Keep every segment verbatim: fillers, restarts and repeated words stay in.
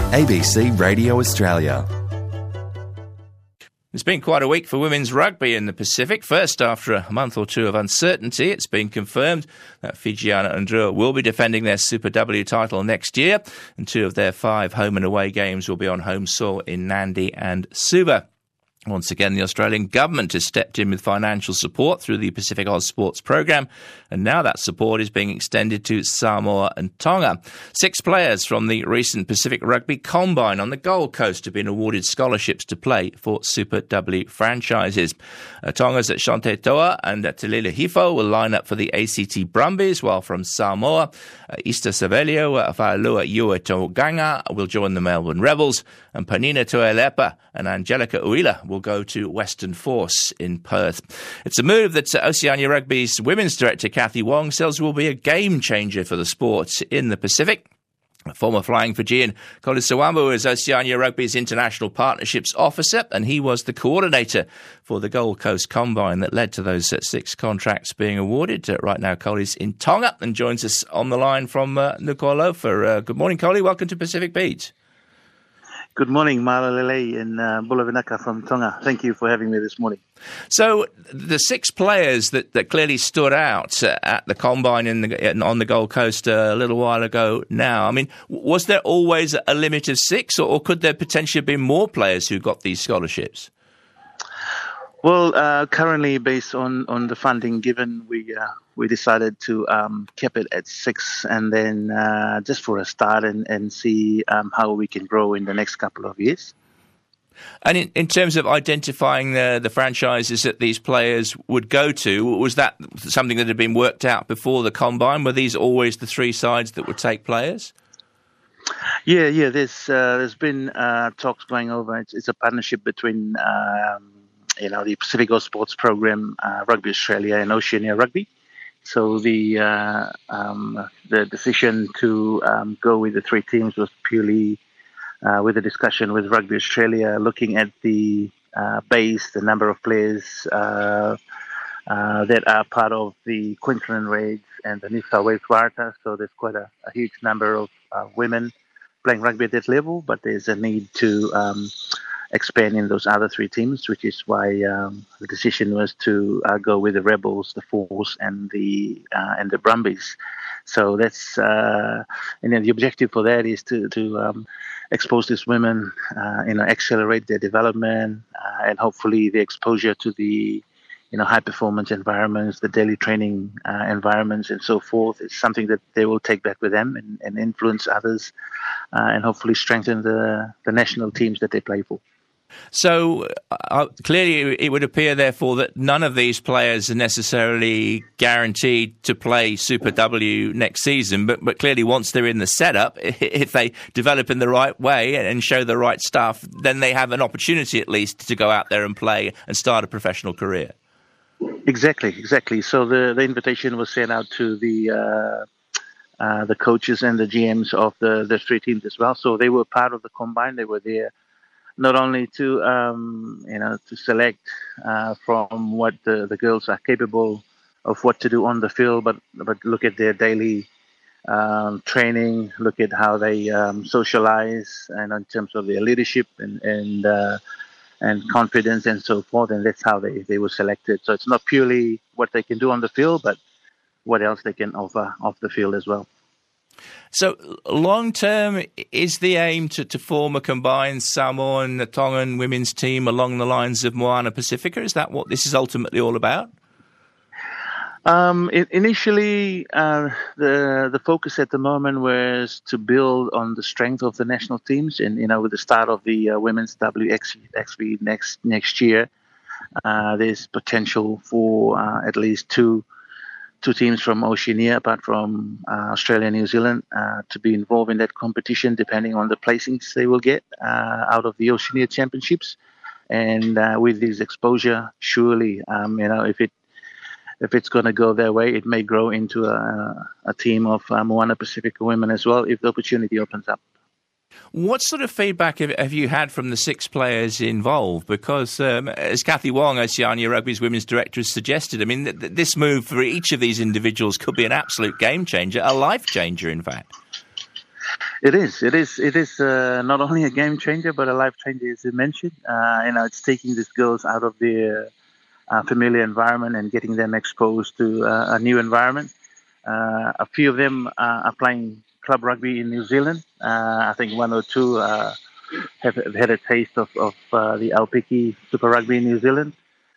A B C Radio Australia. It's been quite a week for women's rugby in the Pacific. First, after a month or two of uncertainty, it's been confirmed that Fijiana and Drua will be defending their Super W title next year, and two of their five home and away games will be on home soil in Nadi and Suva. Once again, the Australian government has stepped in with financial support through the Pacific Oz Sports Programme, and now that support is being extended to Samoa and Tonga. Six players from the recent Pacific Rugby Combine on the Gold Coast have been awarded scholarships to play for Super W franchises. Uh, Tonga's at Shante Toa and Telele Hifo will line up for the A C T Brumbies, while from Samoa, uh, Ista Savelio, uh, Failua Yua Toganga will join the Melbourne Rebels, and Panina Tuilepa and Angelica Uila will go to Western Force in Perth. It's a move that Oceania Rugby's women's director Kathy Wong says will be a game changer for the sport in the Pacific. Former flying Fijian Colin Sawambu is Oceania Rugby's international partnerships officer, and he was the coordinator for the Gold Coast Combine that led to those uh, six contracts being awarded. Uh, right now, Colin's in Tonga and joins us on the line from uh, Nuku'alofa. Uh, good morning, Colin. Welcome to Pacific Beat. Good morning, Malalele in uh, Bulavinaka from Tonga. Thank you for having me this morning. So the six players that, that clearly stood out uh, at the Combine in the, on the Gold Coast uh, a little while ago now, I mean, was there always a limit of six, or, or could there potentially have been more players who got these scholarships? Well, uh, currently, based on, on the funding given, we uh, we decided to um, keep it at six, and then uh, just for a start and, and see um, how we can grow in the next couple of years. And in, in terms of identifying the, the franchises that these players would go to, was that something that had been worked out before the Combine? Were these always the three sides that would take players? Yeah, yeah. There's uh, there's been uh, talks going over. It's, it's a partnership between um, you know the Pacific Oz Sports Program, uh, Rugby Australia, and Oceania Rugby. So the uh, um, the decision to um, go with the three teams was purely uh, with a discussion with Rugby Australia, looking at the uh, base, the number of players uh, uh, that are part of the Queensland Reds and the New South Wales Waratahs. So there's quite a, a huge number of uh, women playing rugby at that level, but there's a need to um, expand in those other three teams, which is why um, the decision was to uh, go with the Rebels, the Force, and the uh, and the Brumbies. So that's uh, and then the objective for that is to to um, expose these women, uh, you know, accelerate their development, uh, and hopefully the exposure to the you know high performance environments, the daily training uh, environments, and so forth is something that they will take back with them and, and influence others, uh, and hopefully strengthen the the national teams that they play for. So uh, clearly it would appear, therefore, that none of these players are necessarily guaranteed to play Super W next season, but, but clearly once they're in the setup, if they develop in the right way and show the right stuff, then they have an opportunity at least to go out there and play and start a professional career. Exactly, exactly. So the, the invitation was sent out to the uh, uh, the coaches and the G Ms of the, the three teams as well. So they were part of the Combine. They were there not only to um, you know to select uh, from what the, the girls are capable of what to do on the field, but but look at their daily um, training, look at how they um, socialize, and in terms of their leadership and and uh, and confidence and so forth. And that's how they, they were selected. So it's not purely what they can do on the field, but what else they can offer off the field as well. So long term, is the aim to, to form a combined Samoan, Tongan women's team along the lines of Moana Pacifica? Is that what this is ultimately all about? Um, it, initially, uh, the the focus at the moment was to build on the strength of the national teams, and you know, with the start of the uh, women's W X V next next year, uh, there's potential for uh, at least two. two teams from Oceania, apart from uh, Australia and New Zealand, uh, to be involved in that competition, depending on the placings they will get uh, out of the Oceania Championships. And uh, with this exposure, surely, um, you know, if it if it's going to go their way, it may grow into a, a team of uh, Moana Pacifica women as well, if the opportunity opens up. What sort of feedback have, have you had from the six players involved? Because, um, as Kathy Wong, Oceania Rugby's women's director, has suggested, I mean, th- th- this move for each of these individuals could be an absolute game changer, a life changer, in fact. It is. It is. It is uh, not only a game changer, but a life changer, as you mentioned. Uh, you know, it's taking these girls out of their uh, familiar environment and getting them exposed to uh, a new environment. Uh, a few of them uh, are playing club rugby in New Zealand. Uh, I think one or two uh, have, have had a taste of, of uh, the Aupiki Super Rugby in New Zealand.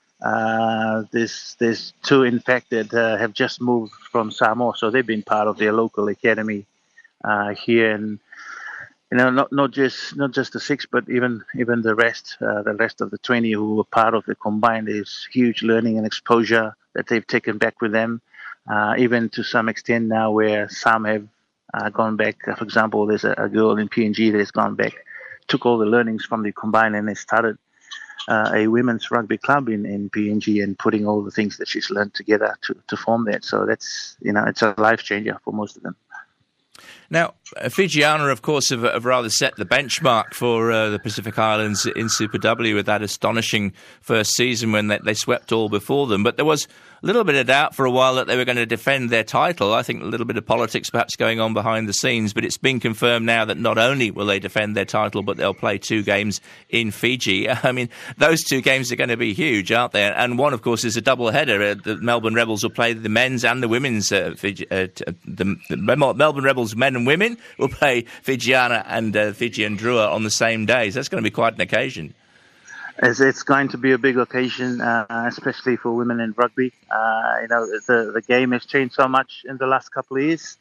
Uh, there's, there's two, in fact, that uh, have just moved from Samoa, so they've been part of their local academy uh, here, and you know, not not just not just the six, but even even the rest, uh, the rest of the twenty who were part of the combined. There's huge learning and exposure that they've taken back with them, uh, even to some extent now, where some have uh, gone back. For example, there's a, a girl in P N G that has gone back, took all the learnings from the combined, and they started uh, a women's rugby club in, in P N G, and putting all the things that she's learned together to, to form that. So that's, you know, it's a life changer for most of them. Now, Fijiana, of course, have, have rather set the benchmark for uh, the Pacific Islands in Super W with that astonishing first season when they, they swept all before them. But there was a little bit of doubt for a while that they were going to defend their title. I think a little bit of politics perhaps going on behind the scenes, but it's been confirmed now that not only will they defend their title, but they'll play two games in Fiji. I mean, those two games are going to be huge, aren't they? And one, of course, is a double-header. Uh, the Melbourne Rebels will play the men's and the women's. Uh, Fiji, uh, the, the Melbourne Rebels men and women will play Fijiana and uh, Fijian Drua on the same day. So that's going to be quite an occasion. It's, it's going to be a big occasion, uh, especially for women in rugby. Uh, you know, the the game has changed so much in the last couple of years.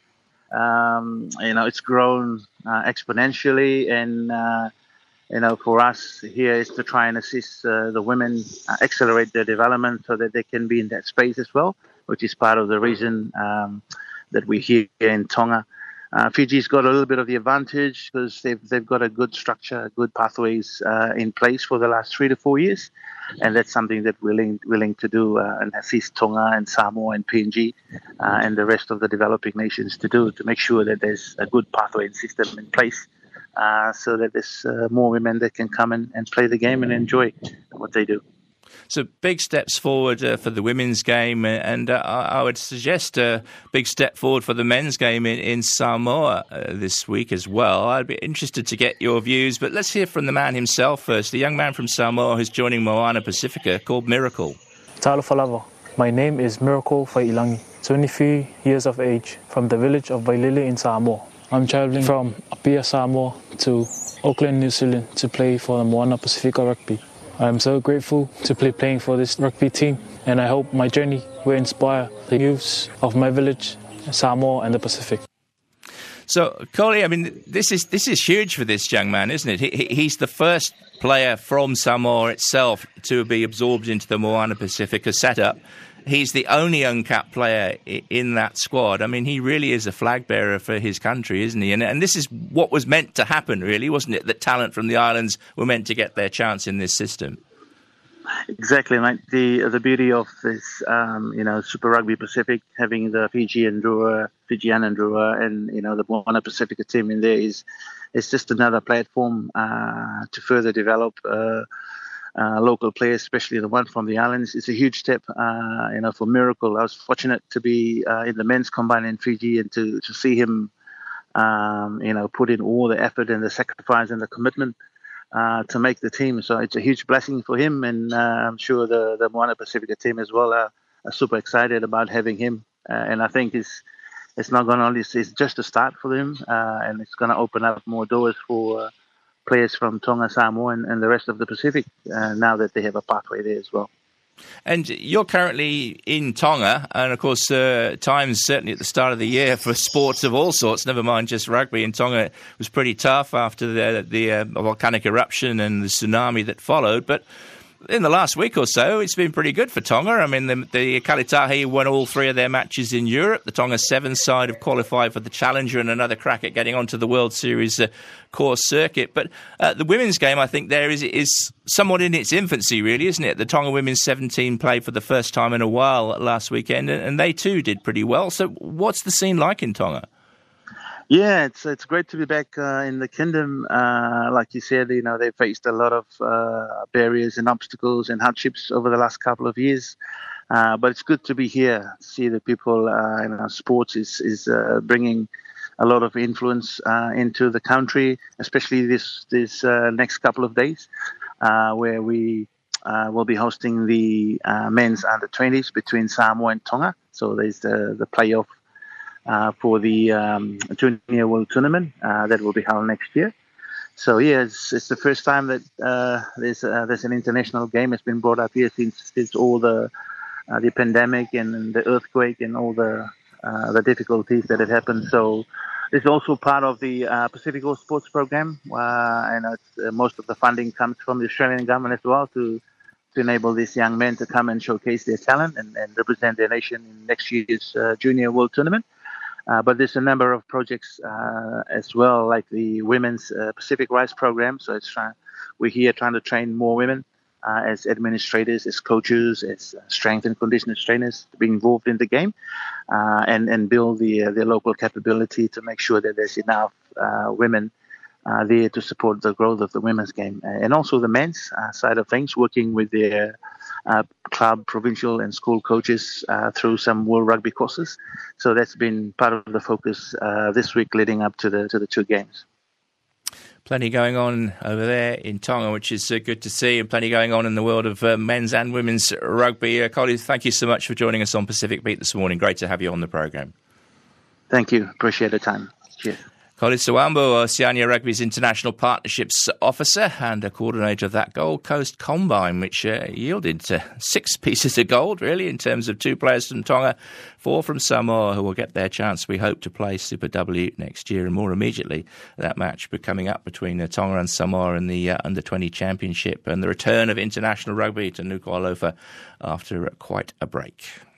Um, you know, it's grown uh, exponentially, and uh, you know, for us here is to try and assist uh, the women uh, accelerate their development so that they can be in that space as well, which is part of the reason um, that we're here in Tonga. Uh, Fiji's got a little bit of the advantage because they've they've got a good structure, good pathways uh, in place for the last three to four years, and that's something that we're willing willing to do uh, and assist Tonga and Samoa and P N G uh, and the rest of the developing nations to do to make sure that there's a good pathway and system in place, uh, so that there's uh, more women that can come and, and play the game and enjoy what they do. So big steps forward uh, for the women's game, and uh, I would suggest a big step forward for the men's game in, in Samoa uh, this week as well. I'd be interested to get your views, but let's hear from the man himself first, the young man from Samoa who's joining Moana Pacifica called Miracle. Talo falava. My name is Miracle Fai'ilangi, twenty-three years of age, from the village of Wailili in Samoa. I'm travelling from Apia, Samoa to Auckland, New Zealand to play for the Moana Pacifica Rugby. I'm so grateful to be playing for this rugby team, and I hope my journey will inspire the youths of my village, Samoa and the Pacific. So, Coley, I mean, this is this is huge for this young man, isn't it? He, he's the first player from Samoa itself to be absorbed into the Moana Pacifica setup. He's the only uncapped player in that squad. I mean, he really is a flag bearer for his country, isn't he? And, and this is what was meant to happen, really, wasn't it? That talent from the islands were meant to get their chance in this system. Exactly, mate. The the beauty of this, um, you know, Super Rugby Pacific, having the Fijian Drua, Fijiana Drua, and you know the Moana Pacifica team in there is, it's just another platform uh, to further develop. Uh, Uh, local players, especially the one from the islands. It's a huge step, uh, you know, for Miracle. I was fortunate to be uh, in the men's combine in Fiji and to, to see him, um, you know, put in all the effort and the sacrifice and the commitment uh, to make the team. So it's a huge blessing for him, and uh, I'm sure the, the Moana Pacifica team as well are, are super excited about having him. Uh, and I think it's it's not going to only, it's just a start for them, uh, and it's going to open up more doors for uh, players from Tonga, Samoa, and, and the rest of the Pacific, uh, now that they have a pathway there as well. And you're currently in Tonga, and of course, uh, times certainly at the start of the year for sports of all sorts, never mind just rugby in Tonga, was pretty tough after the, the uh, volcanic eruption and the tsunami that followed. But in the last week or so, it's been pretty good for Tonga. I mean, the, the Kalitahi won all three of their matches in Europe. The Tonga Sevens side have qualified for the Challenger and another crack at getting onto the World Series uh, course circuit. But uh, the women's game, I think, there is is somewhat in its infancy, really, isn't it? The Tonga women's seventeen played for the first time in a while last weekend, and, and they too did pretty well. So what's the scene like in Tonga? Yeah, it's it's great to be back uh, in the kingdom. Uh, like you said, you know, they faced a lot of uh, barriers and obstacles and hardships over the last couple of years. Uh, but it's good to be here, see the people, uh, you know, sports is, is uh, bringing a lot of influence uh, into the country, especially this this uh, next couple of days, uh, where we uh, will be hosting the uh, men's under twenties between Samoa and Tonga. So there's the the playoff uh, for the um, Junior World Tournament uh, that will be held next year. So yeah, it's, it's the first time that uh, there's uh, there's an international game that's been brought up here since since all the uh, the pandemic and the earthquake and all the uh, the difficulties that had happened. So it's also part of the uh, Pacific Coast Sports Program, uh, and it's, uh, most of the funding comes from the Australian government as well to to enable these young men to come and showcase their talent and, and represent their nation in next year's uh, Junior World Tournament. Uh, but there's a number of projects uh, as well, like the Women's uh, Pacific Rise Program. So it's trying, we're here trying to train more women uh, as administrators, as coaches, as strength and conditioning trainers to be involved in the game uh, and, and build the, uh, their local capability to make sure that there's enough uh, women uh, there to support the growth of the women's game. And also the men's uh, side of things, working with their Uh, club, provincial and school coaches uh, through some World Rugby courses. So that's been part of the focus uh, this week leading up to the to the two games. Plenty going on over there in Tonga, which is uh, good to see, and plenty going on in the world of uh, men's and women's rugby. Uh, Colin, thank you so much for joining us on Pacific Beat this morning. Great to have you on the programme. Thank you. Appreciate the time. Cheers. Colin Sawambo, Oceania Rugby's International Partnerships Officer and a coordinator of that Gold Coast Combine, which uh, yielded uh, six pieces of gold, really, in terms of two players from Tonga, four from Samoa, who will get their chance, we hope, to play Super W next year. And more immediately, that match coming up between uh, Tonga and Samoa in the uh, under twenty Championship and the return of international rugby to Nuku'alofa after uh, quite a break.